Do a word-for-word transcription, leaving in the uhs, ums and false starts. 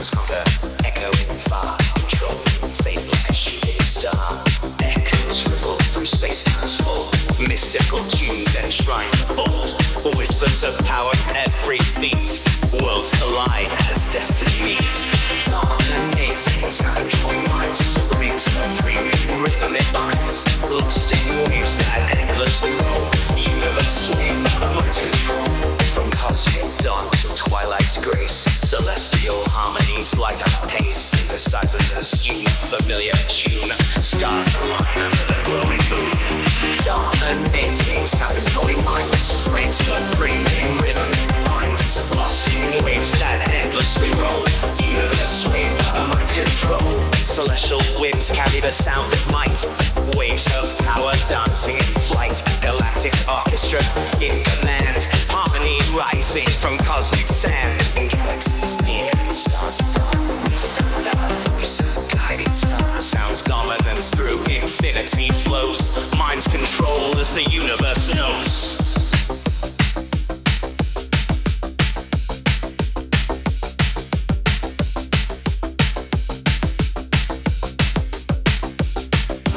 sounds conquer, echoing far, controlling fate like a shooting star. Echoes ripple through space-time's fall, mystical tunes enshrine hold, whispers of power every beat, worlds collide as destiny meets. Dominating sound join minds, brings a dreaming rhythm it binds, lost in waves that endlessly roll, universe swing, mind control. From cosmic dawn to twilight's grace, celestial harmonies light up pace, synthesizers tune familiar tune, stars align under the glowing moon. Dominating sound blowing minds, brings a dreaming rhythm binds, lost in waves that endlessly roll, universe swing, mind control. Celestial winds carry the sound of might, waves of power dancing in flight, galactic orchestra in command, harmony rising from cosmic sand, galaxies near and stars far, found our voice, guiding star, sounds dominance through infinity flows, minds control as the universe knows.